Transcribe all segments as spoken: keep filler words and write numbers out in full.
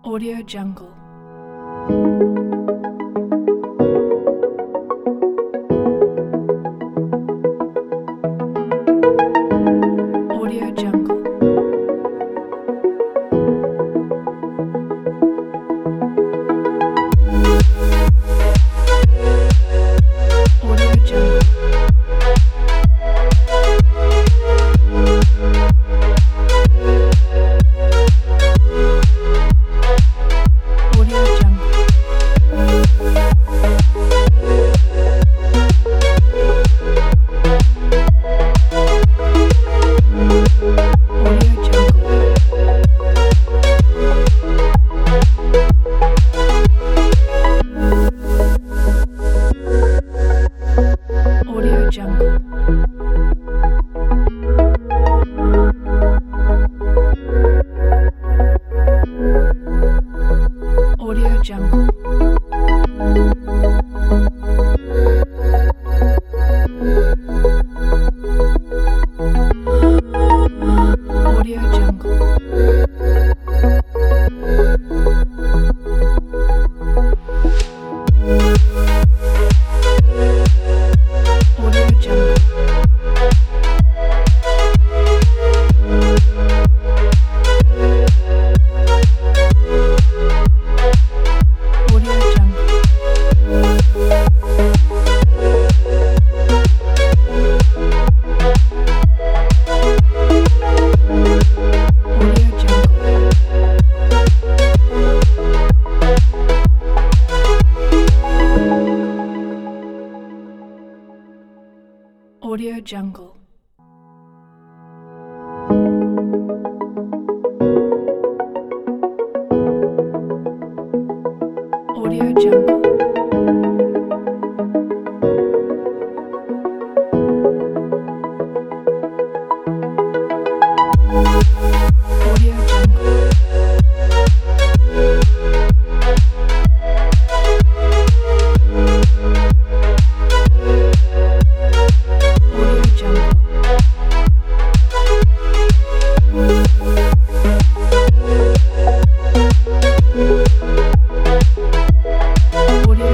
Audio Jungle. Audio Jungle. Audio Jungle. Audio Jungle. Audio Jungle. Audio Jungle. Audio Jungle. Audio Jungle. Audio Jungle. Audio Jungle. Audio Jungle. Audio Jungle. Audio Jungle. Audio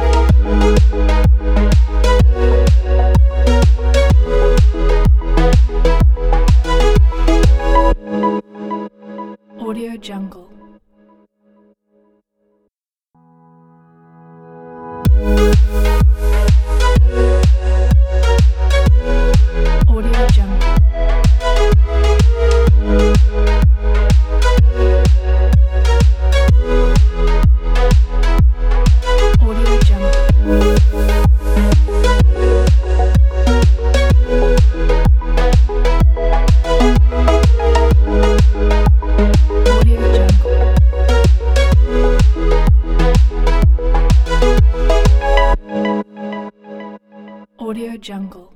Jungle. Audio Jungle. Audio Jungle. Audio Jungle. Audio Jungle. Audio Jungle.